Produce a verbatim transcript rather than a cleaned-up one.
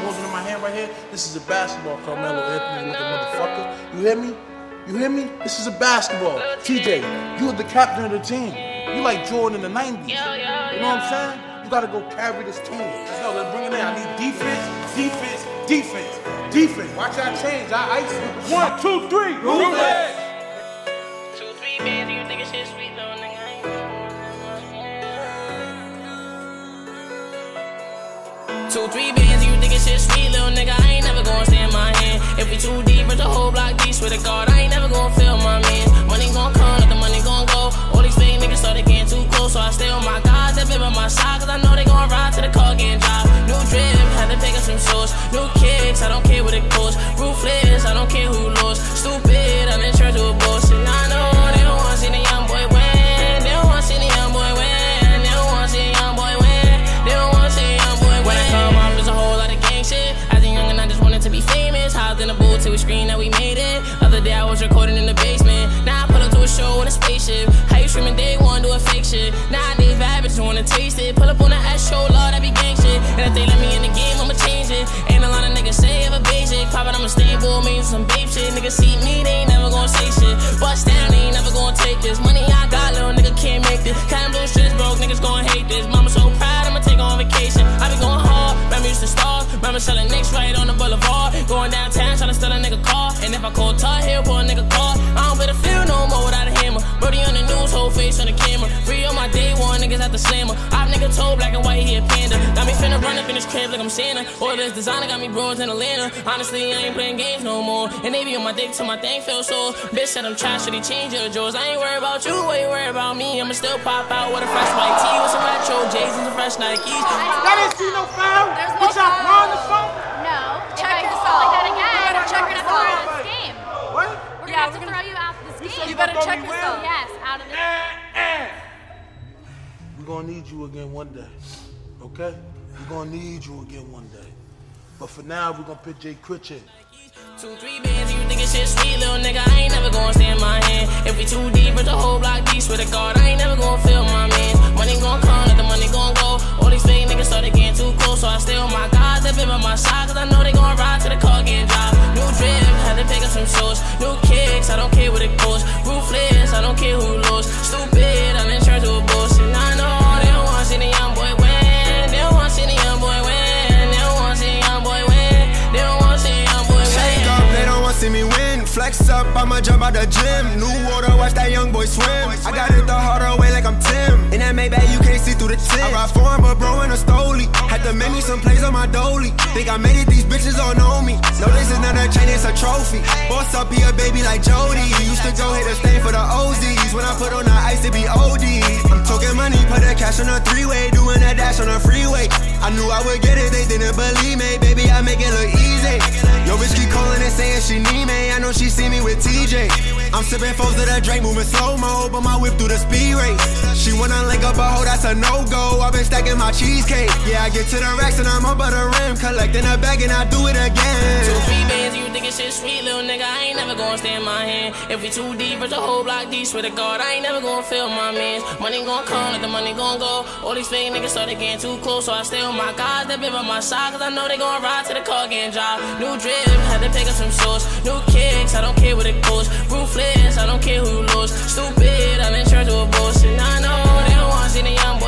holding in my hand right here, this is a basketball, Carmelo Anthony looking motherfucker. You hear me? You hear me? This is a basketball. T J, you're the captain of the team. You like Jordan in the nineties. You know what I'm saying? You gotta go carry this team. Let's go, let's bring it in. I need defense, defense, defense, defense. Watch that change. I ice it. One, two, three. Move it. Two, three bands, you think it's shit sweet though, nigga. Two, three bands, you think it's shit sweet, little nigga. I ain't never gonna stand my hand. If we too deep, but the whole block deep, swear to God, I ain't never gonna feel my man. Money gon' come, let the money gon' go. All these fake niggas started getting too close, so I stay on my guys that been by my side, cause I know they gon' ride to the car getting dropped. New drip, had to pick up some shoes. New kicks, I don't care what it costs. Ruthless, I don't care who lost. Stupid, I'm in church with a bullshit. I know they don't wanna see the young boy win. They don't wanna see the young boy win. They don't wanna see the young boy win. They don't wanna see the young boy win. When I come up, there's a whole lot of gang shit. As a youngin', I just wanted to be famous. Hopped in the booth till we screamed that we made it. Other day I was recording in the basement. Now I pull up to a show in a spaceship. How you streaming day one, do a fake shit. Nowadays bad bitches wanna taste it. Pull up on the S show, Lord, that be gang shit. And if they let me in the game, I'ma change it. Ain't a lot of niggas say I'm a basic. Poppin', I'ma stay bull, maybe some babe shit. Niggas see me, they ain't never gonna say shit. Bust down, they ain't never gonna take this. Money I got, little nigga can't make this. Cotton blue shit's broke, niggas gon' hate this. Mama so proud, I'ma take her on vacation. I be going hard, remember used to starve. Remember selling nicks right on the boulevard. Going downtown, tryna steal a nigga car. And if I call Tar Heel, pull a nigga car. I don't better feel no more without a hammer. Brody on the news, whole face on the camera. Free on my day one, niggas at the slammer. I've nigga told black and white, he a panda. Got me finna run up in this crib like I'm Santa. All this designer got me bros in Atlanta. Honestly, I ain't playing games no more. And they be on my dick till my thing feel sore. Bitch said I'm trash, should he change your jaws? I ain't worried about you, what you worried about me? I'ma still pop out with a fresh white tee, with some retro J's and some fresh Nikes. That didn't see no foul. There's no What y'all foul. throwing the phone? No. Check If I this fall out. like that again, You better check we're this gonna throw you out. out of this game. What? We're gonna Yeah, have we're to gonna- throw you out of this You game. said You better gonna check throw me yourself. where? Yes, out of this. We're gonna need you again one day. Okay? We're gonna need you again one day. But for now, we're gonna put Jay Critch in. Two, three bands, you think it's shit sweet, little nigga. I ain't never gonna stand my hand. If we too deep, but the whole block deep, swear to God, I ain't never gonna feel my man. Money gon' come, let the money gon' go. All these fake niggas started getting too close, so I stay on my guys that been by my side, cause I know they gon' ride to the car getting dropped. New drip, had to pick up some shoes. New kicks, I don't care what it costs. Ruthless, I don't care who lost. Stupid, I'm in church with a bullshit. I know they don't wanna see the young boy win. They don't wanna see the young boy win. They don't wanna see the young boy win. They don't wanna see the young boy win. Shake up, they don't wanna see me win. Flex up, I'ma jump out the gym. New water, watch that young boy swim. I got it the harder way like I'm Tim. In that Maybach, you can't see through the tint. I ride foreign, but bro in a stoley. Had to make me some plays on my dolly. Think I made it, these bitches all know me. No, this is not a chain, it's a trophy. Boss up here, baby, like Jody. Used to go hit a stain for the O Zs. When I put on the ice, it be O D. I'm talking money, put that cash on a three-way. Doing a dash on a freeway. I knew I would get it, they didn't believe me. Baby, I make it look easy. Yo, bitch keep calling and saying she need me. I know she see me with T J. I'm sipping foes to the Drake, moving slow-mo, but my whip through the speed race. She wanna link up a hoe, that's a no-go. I've been stacking my cheesecake. Yeah, I get to the racks and I'm up at the rim. Collecting a bag and I do it again. Two, three bands, you think it's shit sweet, little nigga. I ain't never gonna stand my hand. If we too deep, but the whole block deep, swear to God, I ain't never gonna feel my mans. Money gon' come, let the money gon' go. All these fake niggas started getting too close, so I stay on my guys that been by my side, cause I know they gon' ride to the car getting dropped. New drip, had to pick up some shoes. New kicks, I don't care what it costs. Ruthless, I don't care who lost. Stupid, I'm in church with a bullshit. I know they don't wanna see the young